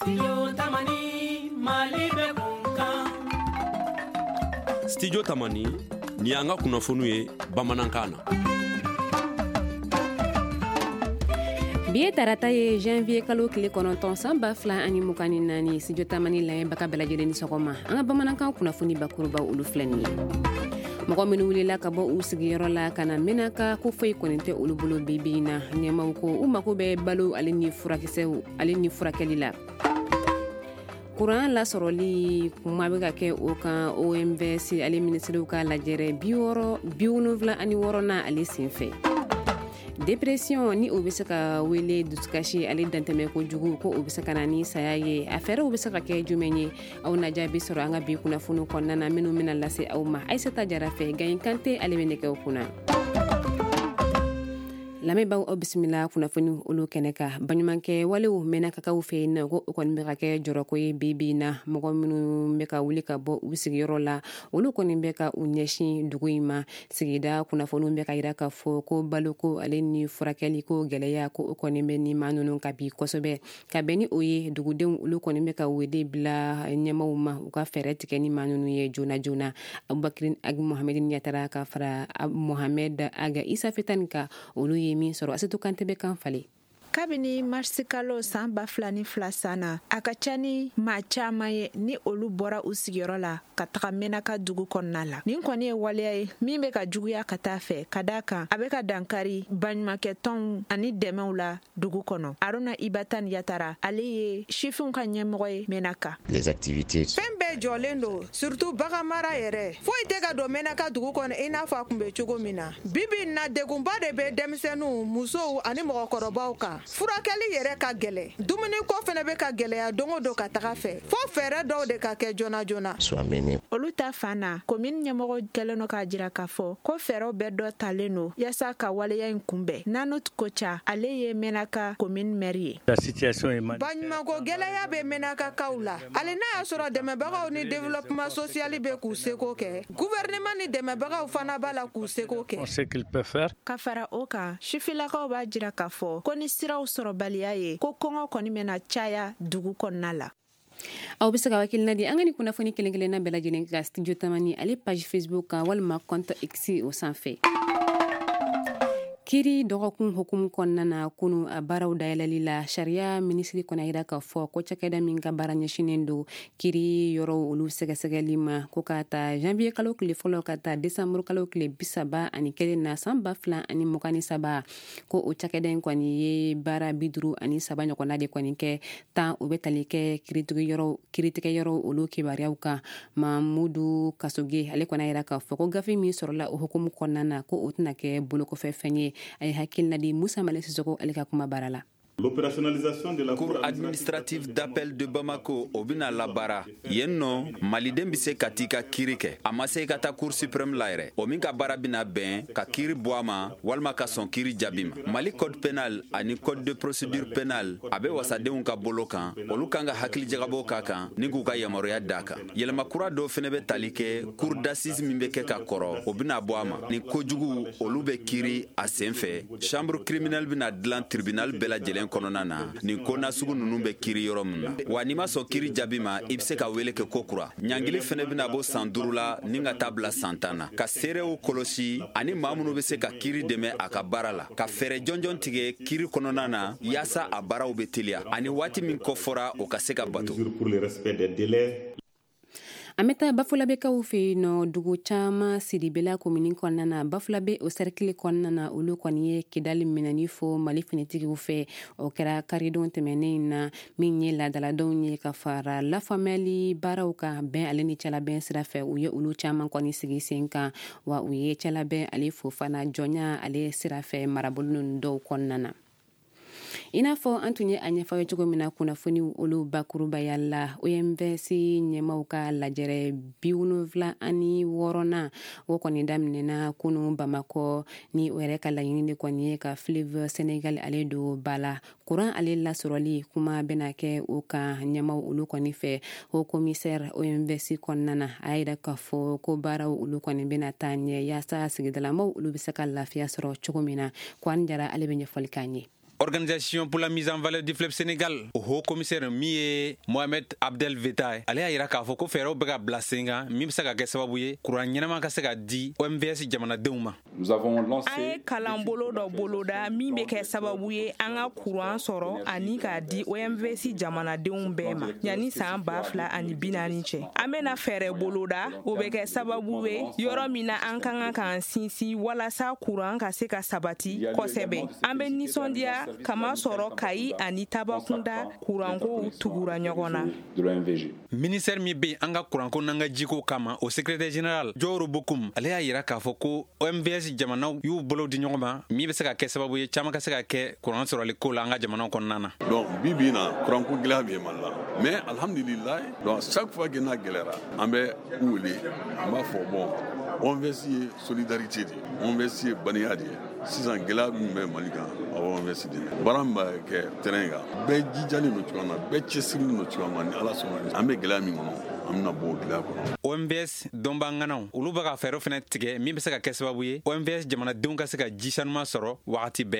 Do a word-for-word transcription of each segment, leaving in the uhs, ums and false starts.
Studio Tamani Malibe Kunkan. Studio Tamani ni an ka kunnafoniw ye bamanankan na. Bi ye tarata ye janvier kalo tile kɔnɔntɔn san ba fila ani mugan ni naani Studio Tamani lamɛnbaga bɛɛ lajɛlen ni sɔgɔma. An ka bamanankan kunnafoni bakuruba olu filɛ nin ye. Mɔgɔ minnu wulila ka bɔ u sigiyɔrɔ la ka na Menaka ko foyi kɔni tɛ olu bolo bi bi in na. Ɲɛmaw ko u mago bɛ balo ale ni furakisɛw ale ni furakɛli la. Kuran lasɔrɔli kuma bɛ ka kɛ o kan O M V S ale minisiriw ka lajɛrɛ bi wɔɔrɔ bi wolonwula ani wɔɔrɔnan ale senfɛ. Dépression ni o bɛ se ka wele dusukasi ale dantɛmɛ kojugu ko o bɛ se ka na ni saya ye a fɛɛrɛw bɛ se ka kɛ jumɛn ye aw na jaabi sɔrɔ an ka bi kunnafoni kɔnɔna na minnu bɛna lase aw ma Aisata Jara fɛ Gayin Kante ale bɛ nɛgɛw kunna. Lamɛnbaaw aw bisimila kunnafoni olu kɛnɛ ka baɲumankɛ walew Menakakaw fɛ yen nɔ ko o kɔni bɛ ka kɛ jɔrɔko ye bi bi in na mɔgɔ minnu bɛ ka wuli ka bɔ u sigiyɔrɔ la olu kɔni bɛ ka u ɲɛsin dugu in ma sigida kunnafoniw bɛ ka yira ka fɔ ko baloko ale ni furakɛli ko gɛlɛya ko o kɔni bɛ ni maa ninnu ka bi kosɛbɛ ka bɛn ni o ye dugudenw olu kɔni bɛ ka wele bila ɲɛmaw ma u ka fɛɛrɛ tigɛ ni maa ninnu ye joona joona Abubakar Ag Mohamed Yatara ka fara Mohamed Aga Isa Fetani ka olu ye min sɔrɔ Asetu Kante bɛ kan fale. Kabini marisi kalo san ba fila ni fila san na a ka ca ni maa caman ye ni olu bɔra u sigiyɔrɔ la ka taga Menaka dugu kɔnɔna la. Nin kɔni ye waleya ye min bɛ ka juguya ka taa fɛ ka daa kan a bɛ ka dankari baɲumankɛ tɔnw ani dɛmɛw la dugu kɔnɔ. Aruna Ibatan Yatara ale ye sifinw ka ɲɛmɔgɔ ye Menaka. Les activités fɛn bɛɛ jɔlen don surtout baganmara yɛrɛ foyi tɛ ka don Menaka dugu kɔnɔ i n'a fɔ a kun bɛ cogo min na. Bibi na degunba de bɛ denmisɛnninw musow ani mɔgɔkɔrɔbaw kan. Furakɛli yɛrɛ ka gɛlɛ dumuni ko fɛnɛ bɛ ka gɛlɛya dongo don ka taga fɛ fo fɛɛrɛ dɔw de ka kɛ joona joona. Olu ta fan na commune ɲɛmɔgɔ kɛlen no k'a jira k'a fɔ ko fɛɛrɛw bɛɛ dɔ talen no yaasa ka waleya in kunbɛn. Nanut Kocha ale ye Menaka commune maire ye. Baɲumanko gɛlɛya bɛ Menakakaw la hali n'a y'a sɔrɔ dɛmɛbagaw ni développement social bɛ k'u seko kɛ gouvernement ni dɛmɛbagaw fana b'a la k'u seko kɛ. Ka fara o kan sifilakaw b'a jira k'a fɔ ko ni siraw sɔrɔbaliya ye ko kɔngɔ kɔni bɛna caya dugu kɔnɔna la. Aw bɛ se ka wakilina di an ka ni kunnafoni kelen kelenna bɛɛ lajɛlen ka Studio Tamani ale page Facebook kan walima compte X o sanfɛ. Kiri dɔgɔkun hukumu kɔnɔna na kunu a baaraw dayɛlɛli la sariya minisiri kɔnɔ yira k'a fɔ ko cakɛda min ka baara ɲɛsinen don kiri yɔrɔw olu sɛgɛsɛgɛli ma ko k'a ta janvier kalo tile fɔlɔ ka taa décembre kalo tile bi saba ani kelen na san ba fila ani mugan ni saba ko o cakɛda in kɔni ye baara bi duuru ani saba ɲɔgɔnna de kɔni kɛ tan o bɛ tali kɛ kiritigɛ yɔrɔw olu kibaruyaw kan Mamudu Kasoge ale kɔnɔ yira k'a fɔ ko gafe min sɔrɔla o hukumu kɔnɔna na ko o tɛna kɛ bolokɔfɛ fɛn ye a ye hakilina di Musa Male Sisoko ale ka kuma bara la. L'opérationnalisation de la Cour administrative d'appel de Bamako o bina labara yen nɔ maliden bɛ se ka t'i ka kiiri kɛ a ma se ka taa Cour suprême la yɛrɛ o min ka baara bina bɛn ka kiiri bɔ a ma walima ka sɔn kiiri jaabi ma Mali code pénal ani code de procédure pénale a bɛ wasadenw ka bolo kan olu kan ka hakili jagabɔ k'a kan ni k'u ka yamaruya d'a kan yɛlɛma kura dɔw fɛnɛ bɛ tali kɛ cour d'assises min bɛ kɛ ka kɔrɔ o bina bɔ a ma ni kojugu olu bɛ kiiri a sen fɛ chambre criminelle bina dilan tribunal bɛɛ lajɛlen kɔnɔna na nin ko nasugu ninnu bɛ kiiri yɔrɔ min na wa n'i ma sɔn kiiri jaabi ma i bɛ se ka wele kɛ ko kura ɲangili fɛnɛ bɛna bɔ san duuru la ni ka taa bila san tan na ka seerew kɔlɔsi ani maa minnu bɛ se ka kiiri dɛmɛ a ka baara la ka fɛɛrɛ jɔnjɔn tigɛ kiiri kɔnɔna na yaasa a baaraw bɛ teliya ani waati min kɔfɔra o ka se ka bato. An bɛ taa Bafulabekaw fɛ yen nɔ dugu caman Sidibela komini kɔnɔna na Bafulabe o cercle kɔnɔna na olu kɔni ye Kidali minɛni fɔ Mali finitigiw fɛ o kɛra karidon tɛmɛnen na min ye laadaladenw ye ka fara lafaamuyali baaraw kan bɛn ale ni cɛlabɛn sira fɛ u ye olu caman kɔni sigi sen kan wa u ye cɛlabɛn ale fo fana jɔnya ale sira fɛ marabolo ninnu dɔw kɔnɔna na. I n'a fɔ an tun ye a ɲɛfɔ ye cogo min na kunnafoni olu bakurubaya la O M V S ɲɛmaw ka lajɛrɛ bi wolonwula ani wɔɔrɔnan o kɔni daminɛna kunu Bamakɔ ni o yɛrɛ ka laɲini de kɔni ye ka fleuve Sénégal ale don ba la kuran ale lasɔrɔli kuma bɛna kɛ o kan ɲɛmaw olu kɔni fɛ o commissaire O M V S kɔnɔna na a yira k'a fɔ ko baaraw olu kɔni bɛna taa ɲɛ yaasa sigidalamaw olu bɛ se ka lafiya sɔrɔ cogo min na Kwan Jara ale bɛ ɲɛfɔli k'an ye. Organisation pour la mise en valeur du fleuve Sénégal o haut commissaire mi ye Mohamed Abdel Vetaye ale y'a yira k'a fɔ ko fɛɛrɛw bɛ ka bila sen kan min bɛ se ka kɛ sababu ye kuran ɲɛnama ka se ka di O M V S jamanadenw ma. Nous avons lancé an ye kalan bolo dɔ boloda min bɛ kɛ sababu ye an ka kuran sɔrɔ ani k'a di O M V S jamanadenw bɛɛ ma yanni san ba fila ani bi naani cɛ. An bɛna fɛɛrɛ boloda o bɛ kɛ sababu ye yɔrɔ min na an ka kan k'an sinsin walasa kuran ka se ka sabati kosɛbɛ. An bɛ nisɔndiya kama sɔrɔ Kayi ani Tabakunda kuranko tugura ɲɔgɔn na. Ministère mi bɛ an ka kuranko n'an ka jiko kama o secrétaire général Jaworo Bokum ale y'a yira k'a fɔ ko O M V S jamanaw y'u bolo di ɲɔgɔn ma min bɛ se ka kɛ sababu ye caman ka se ka kɛ kuran sɔrɔli ko la an ka jamanaw kɔnɔna na. Donc bi bi in na kuranko gɛlɛya bɛ Mali la mais alhamdulilayi donc chaque fois que n'a gɛlɛyara an bɛ u wele an b'a fɔ bon O M V S ye solidarité de ye O M V S ye baniya de ye sisan gɛlɛya min bɛ Mali kan O M V S de ye baara min bɛ kɛ terrain kan bɛɛ jijalen don cogoya min na bɛɛ cɛsirilen don cogoya min na ni Ala sɔnna an bɛ gɛlɛya min kɔnɔ an bɛna bɔ o gɛlɛya kɔnɔ. O M V S dɔnbaganaw olu bɛ ka fɛɛrɛw fana tigɛ min bɛ se ka kɛ sababu ye O M V S jamanadenw ka se ka ji sanuman sɔrɔ wagati bɛɛ.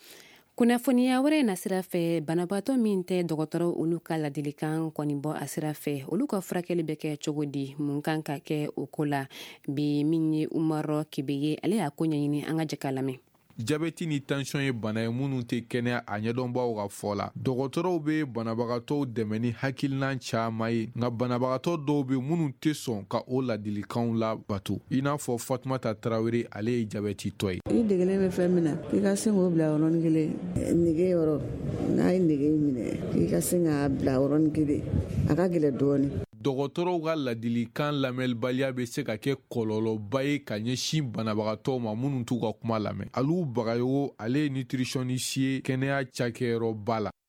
Kunnafoniya wɛrɛ na sira fɛ banabaatɔ min tɛ dɔgɔtɔrɔ olu ka ladilikan kɔni bɔ a sira fɛ olu ka furakɛli bɛ kɛ cogo di mun kan ka kɛ o ko la bi min ye Umaru Kibe ye ale y'a ko ɲɛɲini an ka jɛ k'a lamɛn. Jabɛti ni tension ye bana ye minnu tɛ kɛnɛya a ɲɛdɔnbaw ka fɔ la dɔgɔtɔrɔw bɛ banabagatɔw dɛmɛ ni hakilina caman ye nka banabagatɔ dɔw bɛ minnu tɛ sɔn ka o ladilikanw labato i n'a fɔ Fatumata Tarawele ale ye jabɛti tɔ ye. I degelen bɛ fɛn min na k'i ka se k'o bila yɔrɔnin kelen nege yɔrɔ n'a ye nege minɛ k'i ka se k'a bila yɔrɔnin kelen a ka gɛlɛn dɔɔnin. Dɔgɔtɔrɔw ka ladilikan lamɛnbaliya bɛ se ka kɛ kɔlɔlɔba ye ka ɲɛsin banabagatɔw ma minnu t'u ka kuma lamɛn. Alu Bagayogo ale ye nutritionniste ye kɛnɛya cakɛyɔrɔba la.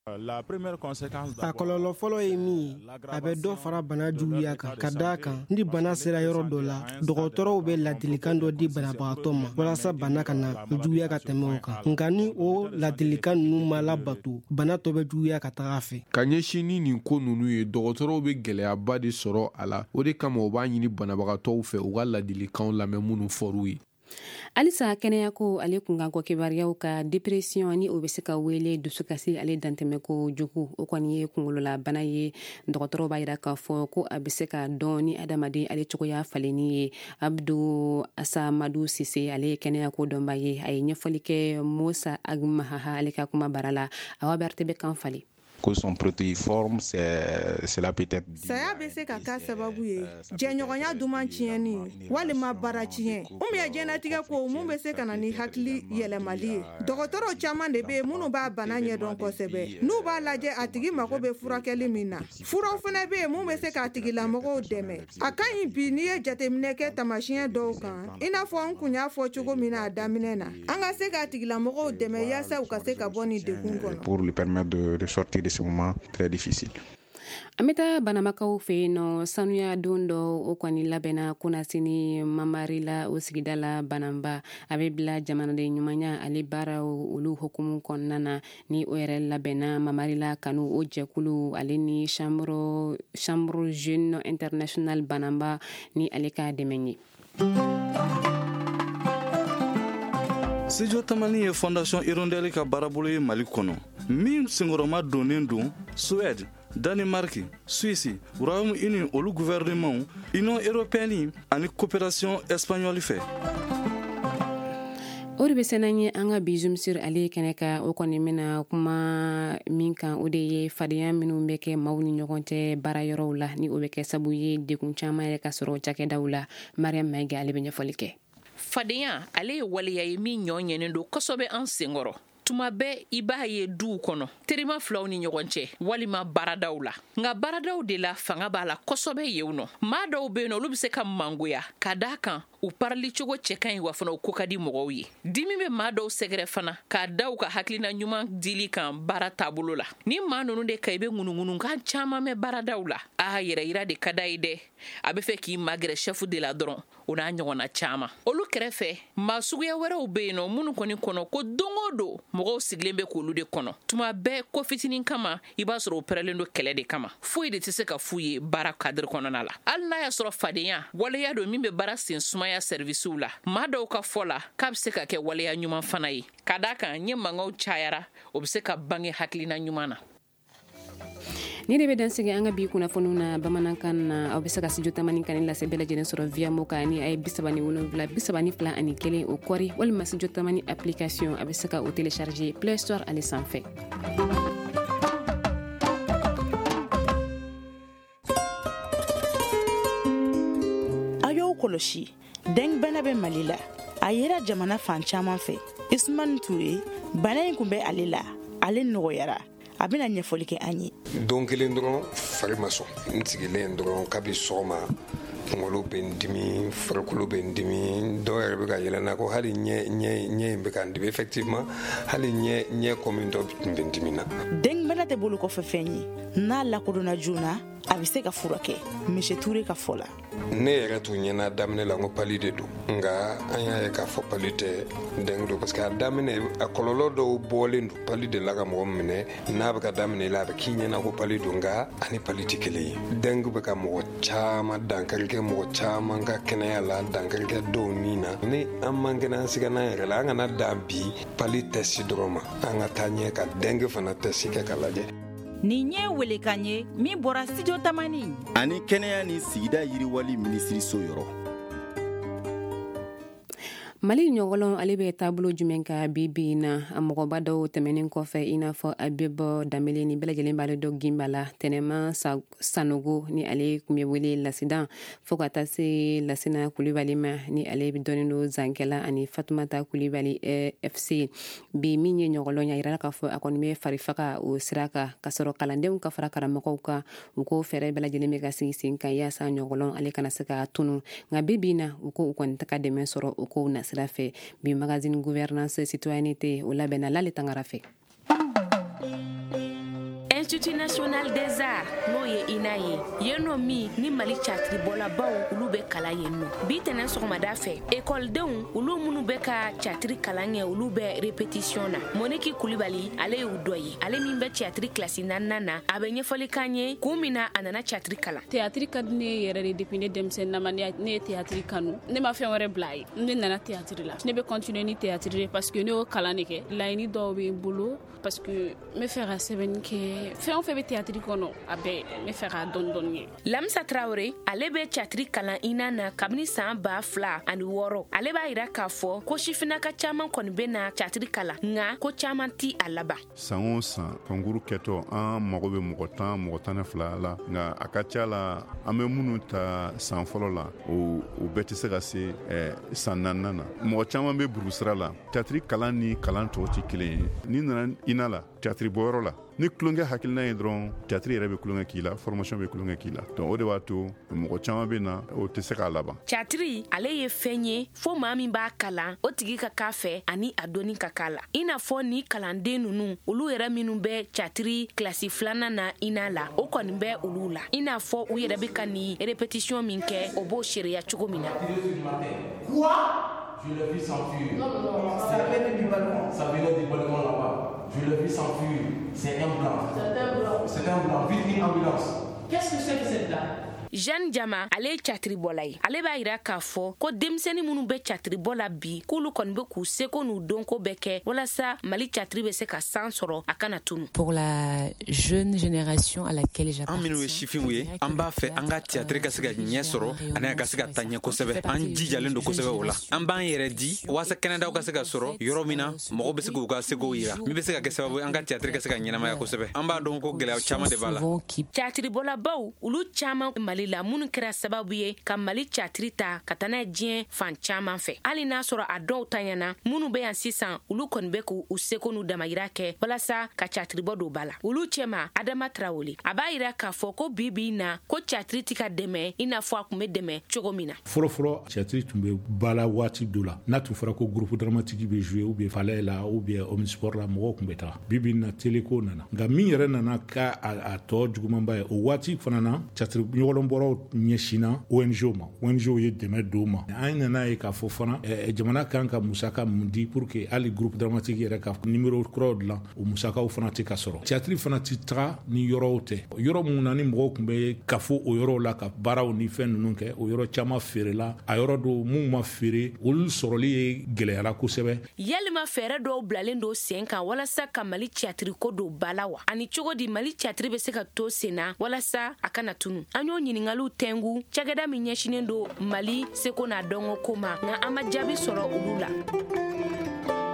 A kɔlɔlɔ fɔlɔ ye min ye a bɛ dɔ fara bana juguya kan ka d'a kan ni bana sera yɔrɔ dɔ la dɔgɔtɔrɔw bɛ ladilikan dɔ di banabagatɔ ma walasa bana ka na juguya ka tɛmɛ o kan nka ni o ladilikan ninnu ma labato bana tɔ bɛ juguya ka taga fɛ. Ka ɲɛsin ni nin ko ninnu ye dɔgɔtɔrɔw bɛ gɛlɛyaba de sɔrɔ a la o de kama u b'a ɲini banabagatɔw fɛ u ka ladilikanw lamɛn minnu fɔr'u ye. Alisa kɛnɛya ko ale kun kan kɔ kibaruyaw ka dépression ni o bɛ se ka wele dusukasi ale dantɛmɛ ko jugu o kɔni ye kunkolola bana ye dɔgɔtɔrɔ b'a yira k'a fɔ ko a bɛ se ka dɔn ni adamaden ale cogoya falenni ye. Abdu Asamadu Sise ale ye kɛnɛya ko dɔnba ye a ye ɲɛfɔli kɛ Musa Agmahaha ale ka kuma bara la Awa Berete bɛ kan falen. Que son protéiforme, c'est cela peut être dit. Saya bɛ se ka kɛ sababu ye jɛɲɔgɔnya duman tiɲɛni walima baara tiɲɛ ou bien jɛnatigɛ ko mun bɛ se ka na ni hakili yɛlɛmali ye. Dɔgɔtɔrɔ caman de bɛ yen minnu b'a bana ɲɛdɔn kosɛbɛ n'u b'a lajɛ a tigi mago bɛ furakɛli min na furaw fana bɛ yen mun bɛ se k'a tigilamɔgɔw dɛmɛ. A ka ɲi bi n'i ye jateminɛ kɛ taamasiyɛn dɔw kan i n'a fɔ n kun y'a fɔ cogo min na a daminɛ na an ka se k'a tigilamɔgɔw dɛmɛ yaasa u ka se ka bɔ ni degun kɔnɔ. Pour lui permettre de, de sortir de ce moment très difficile. An bɛ taa banamakaw fɛ yen nɔ sanuya don dɔ o kɔni labɛnna kunnasini mamari la o sigida la banamba a bɛ bila jamanaden ɲumanya ale baaraw olu hukumu kɔnɔna na ni o yɛrɛ labɛnna mamari la kanu o jɛkulu ale ni chambre chambre jeune international banamba ni ale ka dɛmɛ ye. Studio Tamani ye Fondation Hirondelle ka baarabolo ye Mali kɔnɔ min senkɔrɔma donnen don Suède, Danemark, Suisse, Royaume-Uni olu gouvernement, Union européenne ani coopération espagnole fɛ. O de bɛ sɛnɛ ye an ka bi Zoom sur ale kɛnɛ ka o kɔni bɛna kuma min kan o de ye fadenya minnu bɛ kɛ maaw ni ɲɔgɔn cɛ baara yɔrɔw la ni o bɛ kɛ sabu ye degun caman yɛrɛ ka sɔrɔ cakɛdaw la. Mariam Maïga ale bɛ ɲɛfɔli kɛ. Fadenya ale ye waleya ye min ɲɔ ɲɛnen don kosɛbɛ an senkɔrɔ. Tuma bɛɛ i b'a ye duw kɔnɔ terima filaw ni ɲɔgɔn cɛ walima baaradaw la nka baaradaw de la fanga b'a la kosɛbɛ yen nɔ maa dɔw bɛ yen olu bɛ se ka mangoya ka d'a kan u parali cogo cɛ ka ɲi wa fana u ko ka di mɔgɔw ye dimi bɛ maa dɔw sɛgɛrɛ fana k'a da u ka hakilina ɲuman dili kan baara taabolo la ni maa ninnu de ka i bɛ ŋunuŋunukan caman mɛn baaradaw la a yɛrɛ yira de ka da ye dɛ a bɛ fɛ k'i magɛrɛ chef de la dɔrɔn o n'a ɲɔgɔnna caman olu kɛrɛfɛ maa suguya wɛrɛw bɛ yen nɔ minnu kɔni kɔnɔ ko don o don mɔgɔw sigilen bɛ k'olu de kɔnɔ tuma bɛɛ ko fitinin kama i b'a sɔrɔ o pɛrɛlen don kɛlɛ de kama foyi de tɛ se ka f'u ye baara kadiri kɔnɔna la hali n'a y'a sɔrɔ fadenya waleya don min bɛ baara sen suma ɲɛnamaya sɛrivisiw la maa dɔw ka fɔ la k'a be se ka kɛ waleya ɲuman fana ye ka daa kan ɲɛ mangaw cayara o be se ka bange hakilina ɲuman na. ni de be dansigi an ka bi kunnafoniw na bamanankan na aw be se ka studio tamani kan lase bɛɛ lajɛlen sɔrɔ via mo kan ni a ye bisaba ni wolonwula bisaba ni fila ani kelen o kɔri walima studio tamani application a be se ka o télécharger play store ale sanfɛ. a y'o kɔlɔsi dengbana bɛ mali la a yera jamana fan caman fɛ Ismane Touré bana in kun bɛ ale la ale nɔgɔyara a bɛna ɲɛfɔli kɛ an ye. don kelen dɔrɔn fari ma sɔn n sigilen dɔrɔn kabi sɔgɔma kunkolo bɛ n dimi farikolo bɛ n dimi dɔw yɛrɛ bɛ ka yɛlɛnna ko hali ɲɛ ɲɛ ɲɛ in bɛ ka n dimi effectivement hali ɲɛ ɲɛ kɔmi dɔ tun bɛ n dimi na. dengbana tɛ bolo kɔfɛ fɛn ye n'a lakodɔnna joona a bɛ se ka furakɛ Monsieur Touré ka fɔ la. ne yɛrɛ tun ɲɛna daminɛ la n ko pali de don nka an y'a ye k'a fɔ pali tɛ dengue don parce que a daminɛ a kɔlɔlɔ dɔw bɔlen don pali de la ka mɔgɔ minɛ n'a bɛ ka daminɛ i la a bɛ k'i ɲɛna ko pali don nka ani pali tɛ kelen ye. dengue bɛ ka mɔgɔ caman dankari kɛ mɔgɔ caman ka kɛnɛya la dankari kɛ dɔw ni na ni an man kɛnɛ an siga n'an yɛrɛ la an kana dan bi pali tɛsi dɔrɔn ma an ka taa ɲɛ ka dengue fana tɛsi kɛ ka lajɛ. nin ye welekan ye min bɔra studio tamani ani kɛnɛya ni sigida yiriwali minisiriso yɔrɔ. mali ɲɔgɔlɔn ale bɛ taabolo jumɛn ka bi bi na a mɔgɔba dɔw tɛmɛnen kɔfɛ i n'a fɔ Abeba Dambele ni bɛɛ lajɛlen b'ale dɔ gimba la tɛnɛma Sanogo ni ale kun bɛ wele lasidan fo ka taa se Lasina Kulibali ma ni ale dɔnnen don Zankɛla ani Fatumata Kulibali F C bi min ye ɲɔgɔlɔn ya yirala k'a fɔ a kɔni bɛ farifaga o sira kan ka sɔrɔ kalandenw ka fara karamɔgɔw kan u ko fɛɛrɛ bɛɛ lajɛlen bɛ ka sigi sen kan yaasa ɲɔgɔlɔn ale kana se ka tunu nka bi bi na u ko u kɔni tɛ ka dɛmɛ sɔrɔ u ko na sira fɛ bi magazine gouvernance citoyenneté o labɛnna l'ale tangara fɛ. Institut national des arts n'o ye I N A ye yen nɔ min ni Mali catiribɔlabaw olu bɛ kalan yen nɔ bi tɛnɛ sɔgɔmada fɛ ekɔlidenw olu minnu bɛ ka catiri kalan kɛ olu bɛ répétition na Moniki Kulibali ale y'u dɔ ye ale min bɛ catiri kilasi naaninan na a bɛ ɲɛfɔli k'an ye kun min na a nana catiri kalan. théâtre ka di ne yɛrɛ de depuis ne denmisɛnninama ne ye théâtre kanu ne ma fɛn wɛrɛ bila a ye ne nana théâtre la ne bɛ continuer ni théâtre de parce que ne y'o kalan de kɛ laɲini dɔw bɛ n bolo parce que n bɛ fɛ ka sɛbɛnni kɛ fɛn o fɛn bɛ théâtre kɔnɔ a bɛɛ n bɛ fɛ ka dɔɔni dɔɔni ye. Lamisa Traoré ale bɛ catiri kalan I N A na kabini san ba fila ani wɔɔrɔ ale b'a yira k'a fɔ ko sifinnaka caman kɔni bɛ na catiri kalan nka ko caman ti a laban. san o san kɔnkuru kɛtɔ an mago bɛ mɔgɔ tan mɔgɔ tan ni fila la nka a ka ca la an bɛ minnu ta san fɔlɔ la o o bɛɛ tɛ se ka se san naaninan na mɔgɔ caman bɛ burusira la catiri kalan ni kalan tɔw tɛ kelen ye n'i nana I N A la catiri bɔyɔrɔ la ni kulonkɛ hakilina ye dɔrɔn théâtre yɛrɛ bɛ kulonkɛ k'i la formation bɛ kulonkɛ k'i la donc o de b'a to mɔgɔ caman bɛ na o tɛ se k'a laban. Catiri ale ye fɛn ye fo maa min b'a kalan o tigi ka k'a fɛ ani a dɔnni ka k'a la i n'a fɔ ni kalanden ninnu olu yɛrɛ minnu bɛ catiri kilasi filanan na I N A la o kɔni bɛ olu la i n'a fɔ u yɛrɛ bɛ ka nin répétition min kɛ o b'o seereya cogo min na. Je le vis s'enfuir. Non, non, non, ça venait du balcon. Ça venait du balcon là-bas. Je le vis s'enfuir. C'est un blanc. C'est un blanc. C'est un blanc. Vite une ambulance. Qu'est-ce que c'est que cette dame? Jeanne Jama ale ye catiribɔla ye ale b'a yira k'a fɔ ko denmisɛnnin minnu bɛ catiribɔ la bi k'olu kɔni bɛ k'u seko n'u dɔnko bɛɛ kɛ walasa Mali catiri bɛ se ka san sɔrɔ a kana tunu. Pour la jeune génération à laquelle j'appartiens. An minnu ye sifinw ye an b'a fɛ an ka théâtre ka se ka ɲɛ sɔrɔ ani a ka se ka taa ɲɛ kosɛbɛ an jijalen don kosɛbɛ o la an b'an yɛrɛ di waasa kɛnɛdaw ka se ka sɔrɔ yɔrɔ min na mɔgɔw bɛ se k'u ka sekow yira min bɛ se ka kɛ sababu ye an ka théâtre ka se ka ɲɛnamaya kosɛbɛ an b'a dɔn ko gɛlɛya caman de b'a la. Catiribɔlabaw olu caman Mali la minnu kɛra sababu ye ka Mali catiri ta ka taa n'a ye diɲɛ fan caman fɛ hali n'a sɔrɔ a dɔw ta ɲɛna minnu bɛ yan sisan olu kɔni bɛ k'u seko n'u damayira kɛ walasa ka catiribɔ don ba la olu cɛma Adama Traoré a b'a yira k'a fɔ ko bi bi na ko catiri tɛ ka dɛmɛ i n'a fɔ a tun bɛ dɛmɛ cogo min na. fɔlɔfɔlɔ catiri tun bɛ ba la waati dɔ la n'a tun fɔra ko groupe dramatique bɛ jouer ou bien Falaye la ou bien Omnisport la mɔgɔw tun bɛ taa bi bi na télé ko nana nka min yɛrɛ nana ka a tɔ jugumanba ye o waati fana na catiri ɲɔgɔnlɔn an bɔra ɲɛsina O N G ma O N G ye dɛmɛ d'o ma an nana ye k'a fɔ fana jamana kan ka musaka mun di pour que hali groupe dramatique yɛrɛ ka numéro kuraw dilan o musakaw fana tɛ ka sɔrɔ théâtre fana ti taga ni yɔrɔw tɛ yɔrɔ mun na ni mɔgɔw kun bɛ kafo o yɔrɔw la ka baaraw ni fɛn ninnu kɛ o yɔrɔ caman feerela a yɔrɔ do mun ma feere olu sɔrɔli ye gɛlɛyara kosɛbɛ yalima fɛɛrɛ dɔw bilalen do sen kan walasa ka Mali théâtre ko do bala wa ani cogo di Mali théâtre bɛ se ka to senna walasa a kana tunu an y'o ɲiningaliw tɛngu cakɛda min ɲɛsinen do Mali seko n'a dɔnko ko ma nka an ma jaabi sɔrɔ olu la.